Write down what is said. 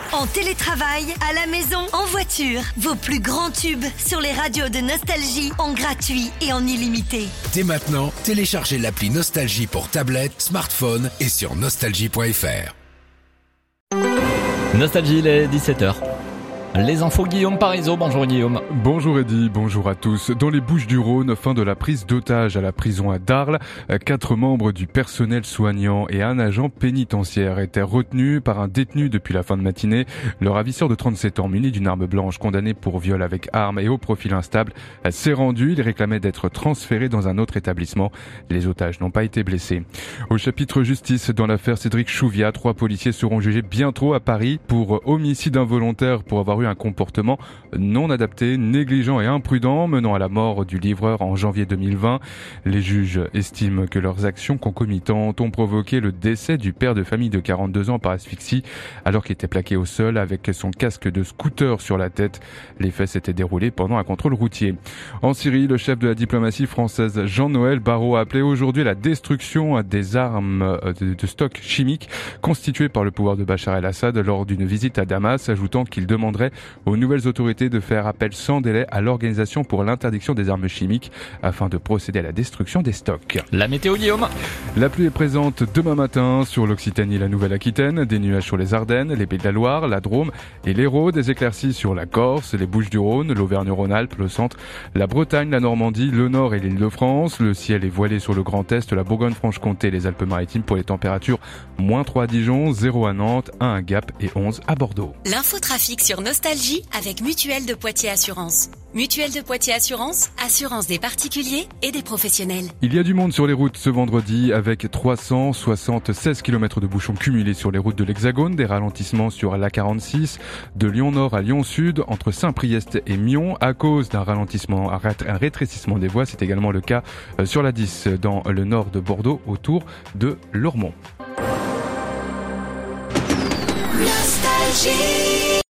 En télétravail, à la maison, en voiture. Vos plus grands tubes sur les radios de Nostalgie en gratuit et en illimité. Dès maintenant, téléchargez l'appli Nostalgie pour tablette, smartphone et sur nostalgie.fr. Nostalgie, il est 17h. Les infos, Guillaume Parisot. Bonjour Guillaume. Bonjour Eddy, bonjour à tous. Dans les Bouches-du-Rhône, fin de la prise d'otages à la prison à Darles. 4 membres du personnel soignant et un agent pénitentiaire étaient retenus par un détenu depuis la fin de matinée. Le ravisseur de 37 ans, muni d'une arme blanche, condamné pour viol avec arme et au profil instable, s'est rendu. Il réclamait d'être transféré dans un autre établissement. Les otages n'ont pas été blessés. Au chapitre justice, dans l'affaire Cédric Chouviat, 3 policiers seront jugés bientôt à Paris pour homicide involontaire pour avoir eu un comportement non adapté, négligent et imprudent menant à la mort du livreur en janvier 2020. Les juges estiment que leurs actions concomitantes ont provoqué le décès du père de famille de 42 ans par asphyxie alors qu'il était plaqué au sol avec son casque de scooter sur la tête. Les faits s'étaient déroulés pendant un contrôle routier. En Syrie, le chef de la diplomatie française Jean-Noël Barrot a appelé aujourd'hui à la destruction des armes de stock chimiques constituées par le pouvoir de Bachar el-Assad lors d'une visite à Damas, ajoutant qu'il demanderait aux nouvelles autorités de faire appel sans délai à l'Organisation pour l'interdiction des armes chimiques afin de procéder à la destruction des stocks. La météo, Guillaume. La pluie est présente demain matin sur l'Occitanie et la Nouvelle-Aquitaine, des nuages sur les Ardennes, les Pays de la Loire, la Drôme et l'Hérault, des éclaircies sur la Corse, les Bouches-du-Rhône, l'Auvergne-Rhône-Alpes, le centre, la Bretagne, la Normandie, le Nord et l'Île-de-France. Le ciel est voilé sur le Grand Est, la Bourgogne-Franche-Comté et les Alpes-Maritimes pour les températures -3 à Dijon, 0 à Nantes, 1 à Gap et 11 à Bordeaux. L'infotrafic sur Nostalgie avec Mutuelle de Poitiers Assurance. Mutuelle de Poitiers Assurance, assurance des particuliers et des professionnels. Il y a du monde sur les routes ce vendredi avec 376 km de bouchons cumulés sur les routes de l'Hexagone, des ralentissements sur l'A46, de Lyon-Nord à Lyon-Sud, entre Saint-Priest et Mion, à cause d'un ralentissement, un rétrécissement des voies. C'est également le cas sur la 10 dans le nord de Bordeaux, autour de Lormont. Nostalgie.